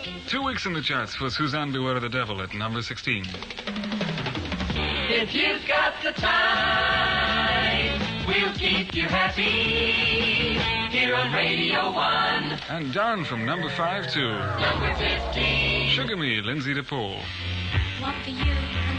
2 weeks in the charts for Suzanne Beware of the Devil at number 16. If you've got the time, we'll keep you happy here on Radio 1. And down from number 5 to number 15. Sugar Me, Lindsay DePaul. Want for you.